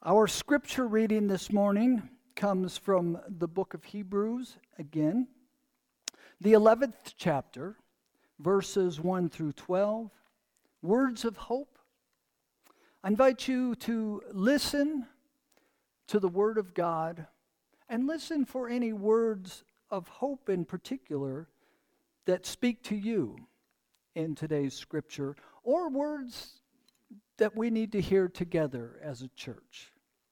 Our scripture reading this morning comes from the book of Hebrews again, the 11th chapter, verses 1 through 12, words of hope. I invite you to listen to the word of God and listen for any words of hope in particular that speak to you in today's scripture, or words that we need to hear together as a church.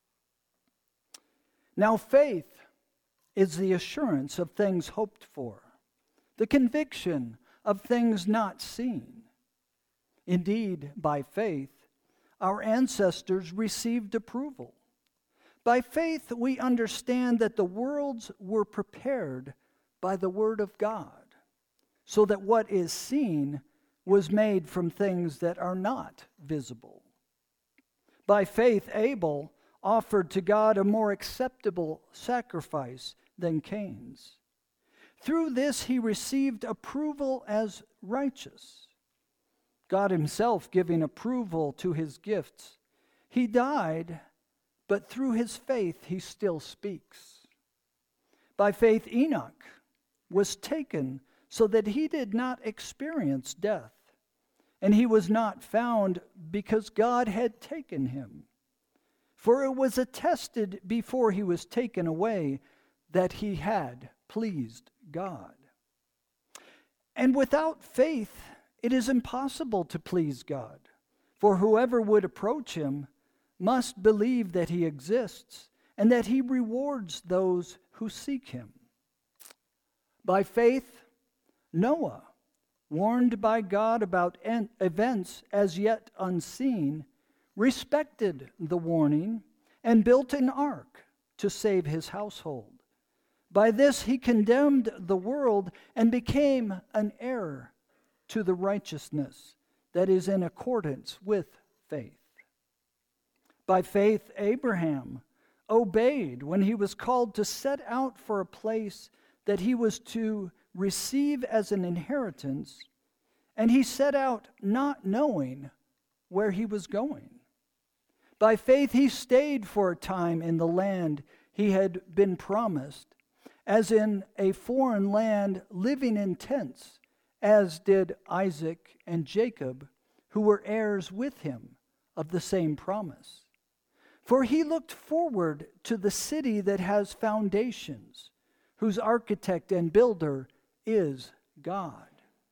Now, faith is the assurance of things hoped for, the conviction of things not seen. Indeed, by faith, our ancestors received approval. By faith, we understand that the worlds were prepared by the word of God, so that what is seen was made from things that are not visible. By faith, Abel offered to God a more acceptable sacrifice than Cain's. Through this, he received approval as righteous. God himself giving approval to his gifts. He died, but through his faith, he still speaks. By faith, Enoch was taken so that he did not experience death, and he was not found because God had taken him. For it was attested before he was taken away that he had pleased God. And without faith, it is impossible to please God. For whoever would approach him must believe that he exists and that he rewards those who seek him. By faith, Noah, warned by God about events as yet unseen, respected the warning and built an ark to save his household. By this he condemned the world and became an heir to the righteousness that is in accordance with faith. By faith, Abraham obeyed when he was called to set out for a place that he was to receive as an inheritance, and he set out not knowing where he was going. By faith, he stayed for a time in the land he had been promised, as in a foreign land, living in tents, as did Isaac and Jacob, who were heirs with him of the same promise. For he looked forward to the city that has foundations, whose architect and builder is God.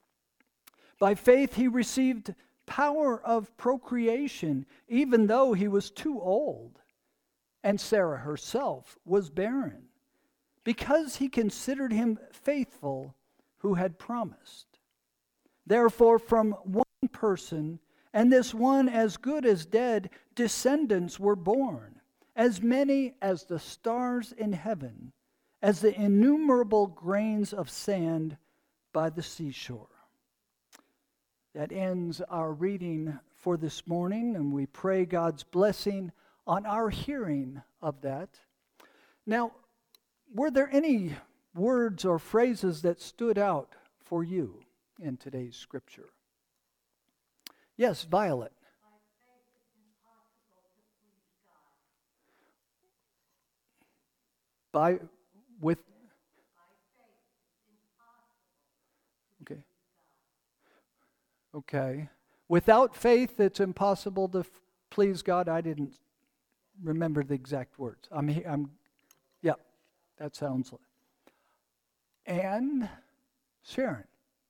By faith, he received power of procreation, even though he was too old, and Sarah herself was barren, because he considered him faithful who had promised. Therefore, from one person, and this one as good as dead, descendants were born, as many as the stars in heaven, as the innumerable grains of sand by the seashore. That ends our reading for this morning, and we pray God's blessing on our hearing of that. Now, were there any words or phrases that stood out for you in today's scripture? Yes, Violet. By faith it's impossible to please God. By faith it's impossible to Okay. please God. Okay. Without faith, it's impossible to please God. I didn't remember the exact words. Yeah, that sounds like. And Sharon.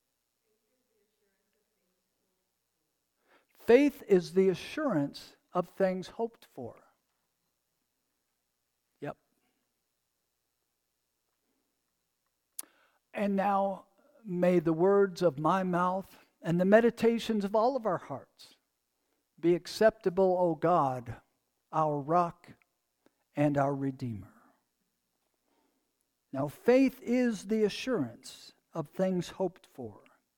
Faith is the assurance of things hoped for. Yep. And now may the words of my mouth and the meditations of all of our hearts be acceptable, O God, our rock and our Redeemer. Now, faith is the assurance of things hoped for.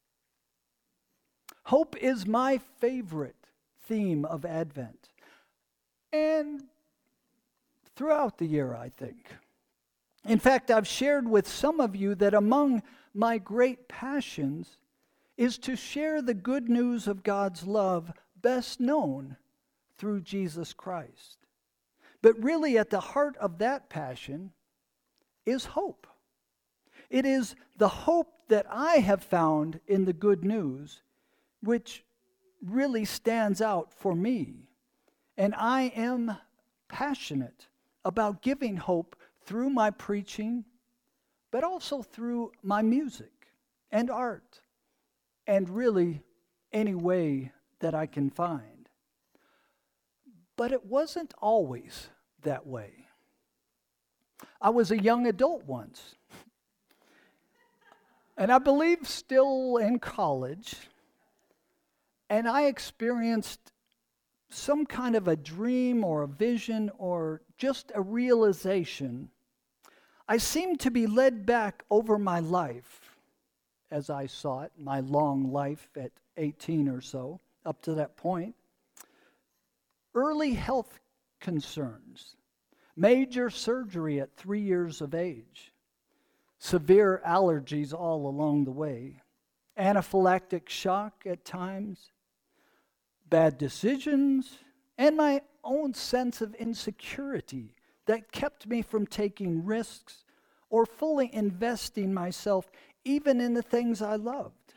Hope is my favorite theme of Advent, and throughout the year, I think. In fact, I've shared with some of you that among my great passions is to share the good news of God's love best known through Jesus Christ. But really, at the heart of that passion is hope. It is the hope that I have found in the good news, which really stands out for me. And I am passionate about giving hope through my preaching, but also through my music and art, and really any way that I can find. But it wasn't always that way. I was a young adult once, and I believe still in college, and I experienced some kind of a dream or a vision or just a realization. I seemed to be led back over my life as I saw it, my long life at 18 or so, up to that point. Early health concerns, major surgery at 3 years of age, severe allergies all along the way, anaphylactic shock at times, bad decisions, and my own sense of insecurity that kept me from taking risks or fully investing myself even in the things I loved.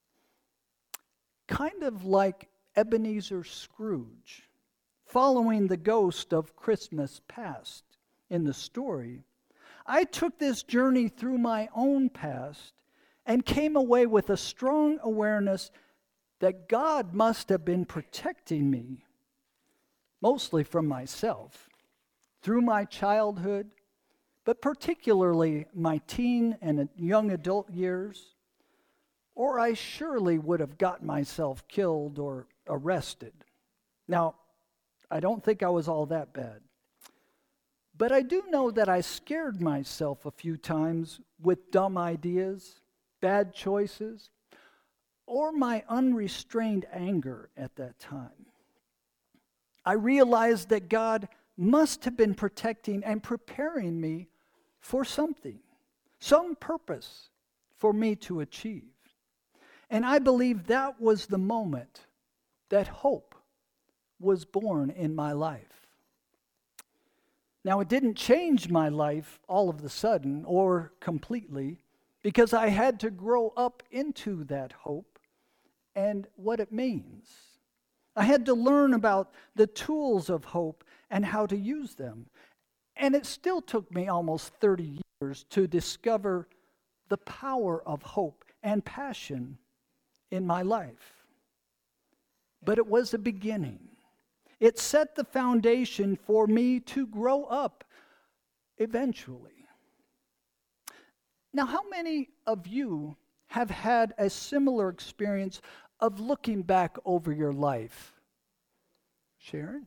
Kind of like Ebenezer Scrooge, following the ghost of Christmas past in the story, I took this journey through my own past and came away with a strong awareness that God must have been protecting me, mostly from myself, through my childhood, but particularly my teen and young adult years, or I surely would have got myself killed or arrested. Now, I don't think I was all that bad. But I do know that I scared myself a few times with dumb ideas, bad choices, or my unrestrained anger at that time. I realized that God must have been protecting and preparing me for something, some purpose for me to achieve. And I believe that was the moment that hope was born in my life. Now, it didn't change my life all of a sudden or completely, because I had to grow up into that hope and what it means. I had to learn about the tools of hope and how to use them. And it still took me almost 30 years to discover the power of hope and passion in my life. But it was a beginning. It set the foundation for me to grow up eventually. Now, how many of you have had a similar experience of looking back over your life? Sharon?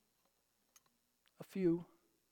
A few.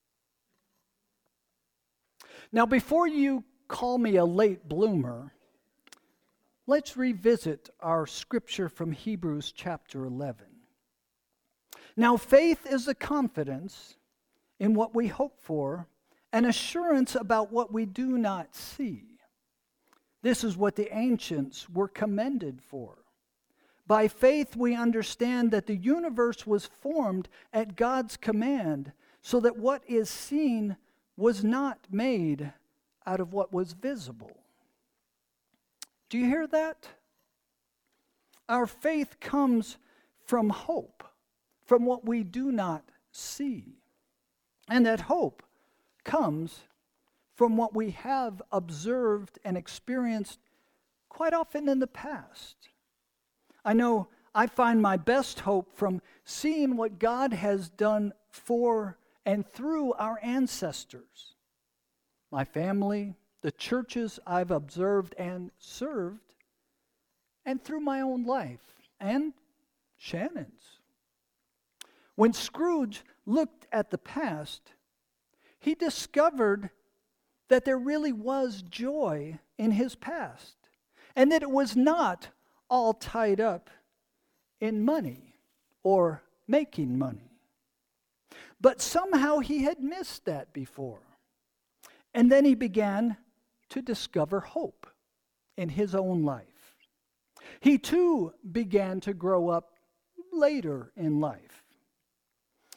Now, before you call me a late bloomer, let's revisit our scripture from Hebrews chapter 11. Now, faith is a confidence in what we hope for, an assurance about what we do not see. This is what the ancients were commended for. By faith, we understand that the universe was formed at God's command, so that what is seen was not made out of what was visible. Do you hear that? Our faith comes from hope, from what we do not see. And that hope comes from what we have observed and experienced quite often in the past. I know I find my best hope from seeing what God has done for and through our ancestors, my family, the churches I've observed and served, and through my own life and Shannon's. When Scrooge looked at the past, he discovered that there really was joy in his past, and that it was not all tied up in money or making money. But somehow he had missed that before. And then he began to discover hope in his own life. He too began to grow up later in life.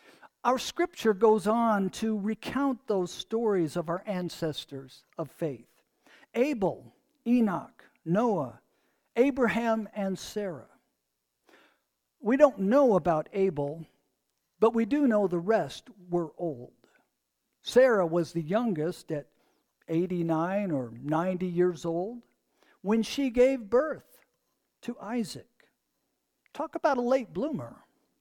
Our scripture goes on to recount those stories of our ancestors of faith: Abel, Enoch, Noah, Abraham, and Sarah. We don't know about Abel, but we do know the rest were old. Sarah was the youngest at 89 or 90 years old when she gave birth to Isaac. Talk about a late bloomer.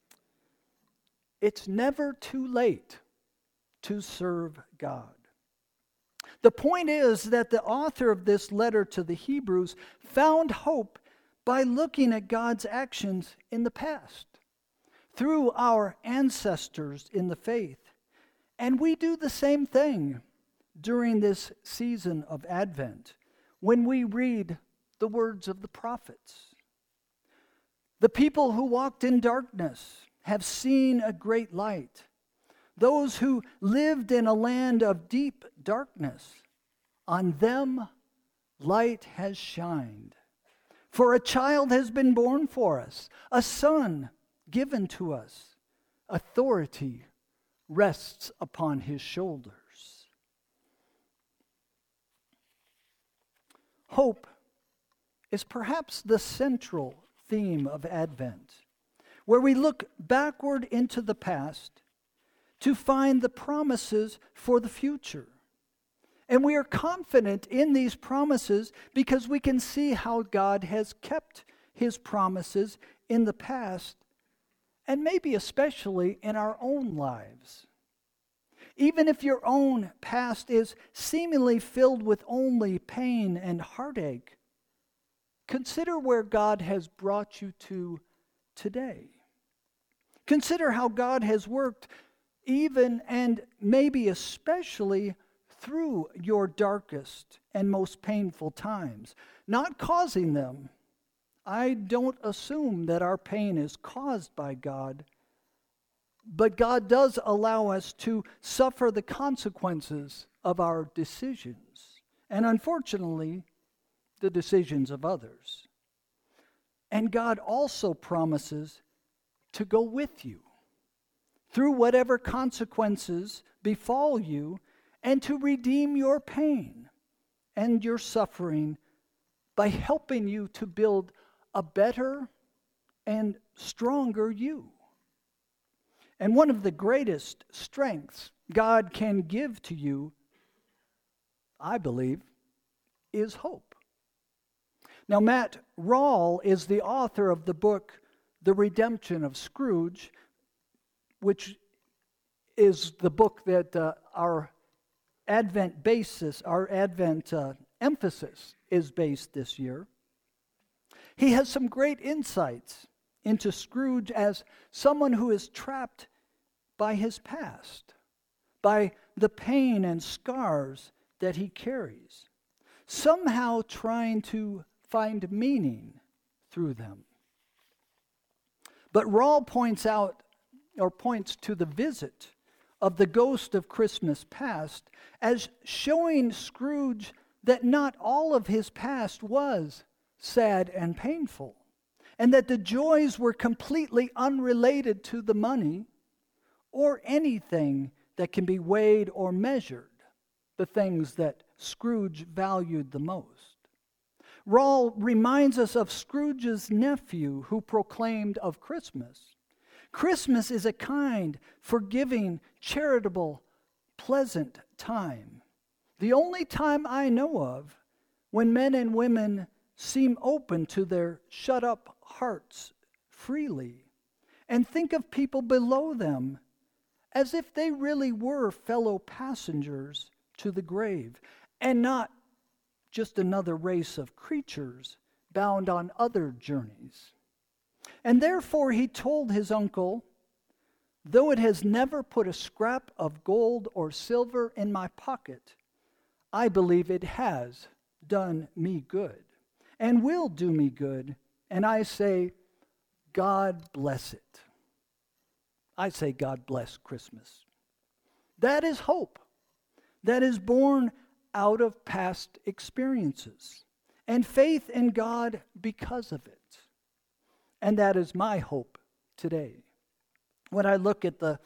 It's never too late to serve God. The point is that the author of this letter to the Hebrews found hope by looking at God's actions in the past, through our ancestors in the faith. And we do the same thing during this season of Advent when we read the words of the prophets. The people who walked in darkness have seen a great light. Those who lived in a land of deep darkness, on them light has shined. For a child has been born for us, a son given to us. Authority rests upon his shoulders. Hope is perhaps the central theme of Advent, where we look backward into the past to find the promises for the future. And we are confident in these promises because we can see how God has kept his promises in the past, and maybe especially in our own lives. Even if your own past is seemingly filled with only pain and heartache, consider where God has brought you to today. Consider how God has worked even and maybe especially through your darkest and most painful times, not causing them. I don't assume that our pain is caused by God, but God does allow us to suffer the consequences of our decisions, and unfortunately, the decisions of others. And God also promises to go with you through whatever consequences befall you, and to redeem your pain and your suffering by helping you to build a better and stronger you. And one of the greatest strengths God can give to you, I believe, is hope. Now, Matt Rawle is the author of the book, The Redemption of Scrooge, which is the book that our Advent emphasis is based this year. He has some great insights into Scrooge as someone who is trapped by his past, by the pain and scars that he carries, somehow trying to find meaning through them. But Rawle points to the visit of the ghost of Christmas past as showing Scrooge that not all of his past was sad and painful, and that the joys were completely unrelated to the money or anything that can be weighed or measured, the things that Scrooge valued the most. Rawle reminds us of Scrooge's nephew who proclaimed of Christmas, "Christmas is a kind, forgiving, charitable, pleasant time. The only time I know of when men and women seem open to their shut-up hearts freely and think of people below them as if they really were fellow passengers to the grave and not just another race of creatures bound on other journeys. And therefore he told his uncle, though it has never put a scrap of gold or silver in my pocket, I believe it has done me good and will do me good. And I say, God bless it." I say, God bless Christmas. That is hope that is born out of past experiences and faith in God because of it. And that is my hope today. When I look at the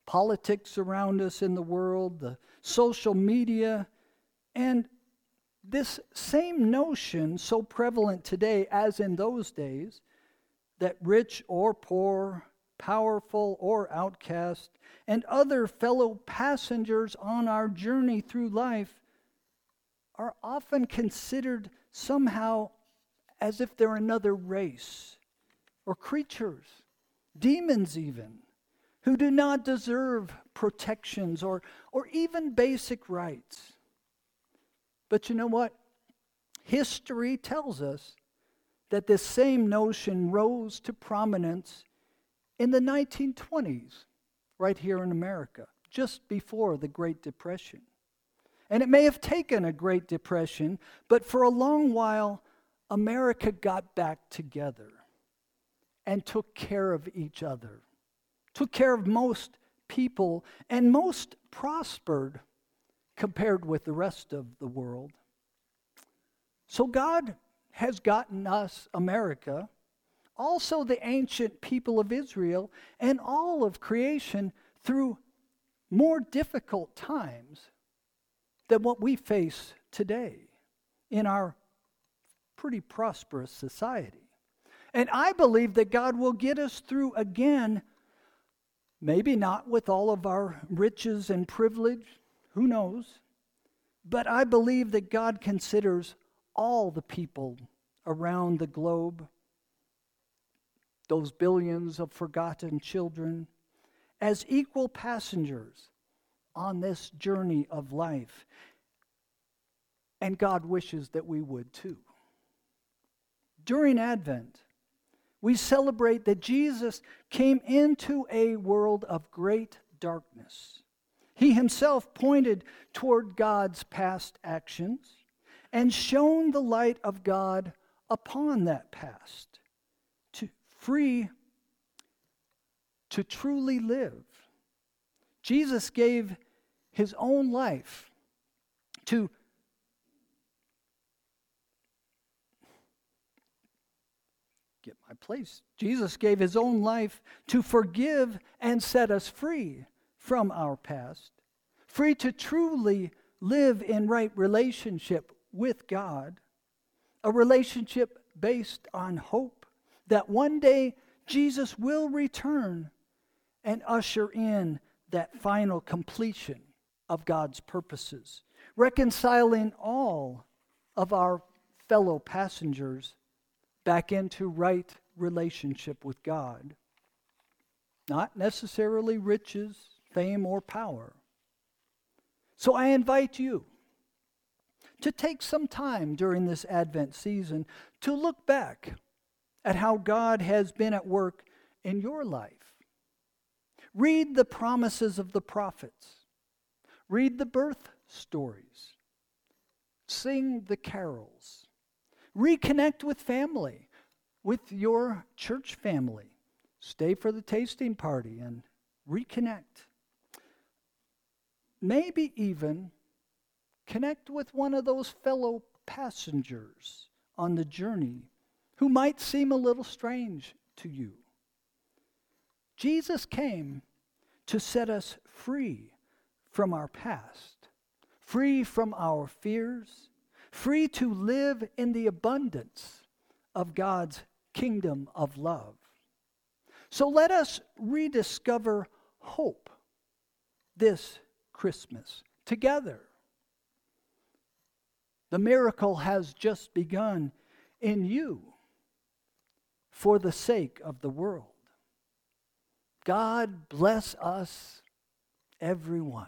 politics around us in the world, the social media, and this same notion, so prevalent today as in those days, that rich or poor, powerful or outcast, and other fellow passengers on our journey through life are often considered somehow as if they're another race or creatures, demons even, who do not deserve protections or even basic rights. But you know what? History tells us that this same notion rose to prominence in the 1920s, right here in America, just before the Great Depression. And it may have taken a Great Depression, but for a long while, America got back together and took care of each other, took care of most people, and most prospered compared with the rest of the world. So God has gotten us, America, also the ancient people of Israel, and all of creation through more difficult times than what we face today in our pretty prosperous society. And I believe that God will get us through again, maybe not with all of our riches and privilege, who knows, but I believe that God considers all the people around the globe, those billions of forgotten children, as equal passengers on this journey of life. And God wishes that we would too. During Advent, we celebrate that Jesus came into a world of great darkness. He himself pointed toward God's past actions and shone the light of God upon that past, free to truly live. Jesus gave his own life to get my place. Jesus gave his own life to forgive and set us free from our past, free to truly live in right relationship with God, a relationship based on hope that one day Jesus will return and usher in that final completion of God's purposes, reconciling all of our fellow passengers back into right relationship with God. Not necessarily riches, fame, or power. So I invite you to take some time during this Advent season to look back at how God has been at work in your life. Read the promises of the prophets. Read the birth stories. Sing the carols. Reconnect with family, with your church family. Stay for the tasting party and reconnect. Maybe even connect with one of those fellow passengers on the journey who might seem a little strange to you. Jesus came to set us free from our past, free from our fears, free to live in the abundance of God's kingdom of love. So let us rediscover hope this Christmas together. The miracle has just begun in you for the sake of the world. God bless us, everyone.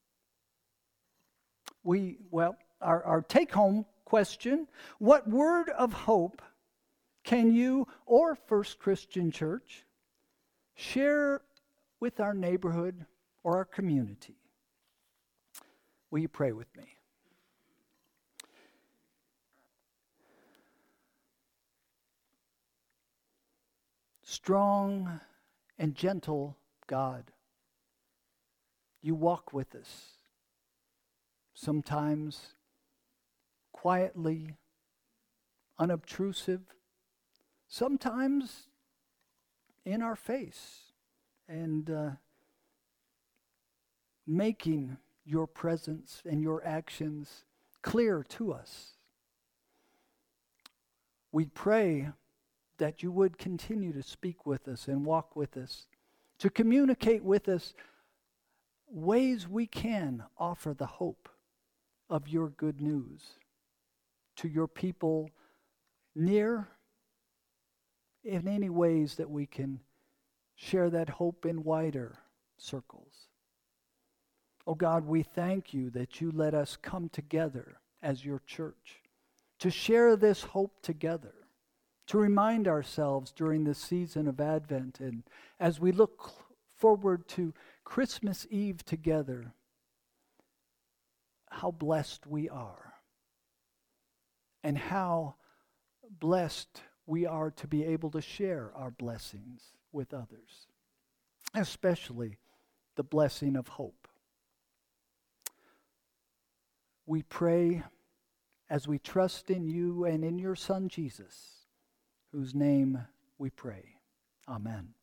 Our take-home question, what word of hope can you or First Christian Church share with our neighborhood or our community? Will you pray with me? Strong and gentle God, you walk with us, sometimes quietly, unobtrusive, sometimes in our face, and making your presence and your actions clear to us. We pray that you would continue to speak with us and walk with us, to communicate with us ways we can offer the hope of your good news to your people near, in any ways that we can share that hope in wider circles. Oh God, we thank you that you let us come together as your church to share this hope together, to remind ourselves during this season of Advent and as we look forward to Christmas Eve together, how blessed we are and how blessed we are to be able to share our blessings with others, especially the blessing of hope. We pray as we trust in you and in your Son Jesus, whose name we pray. Amen.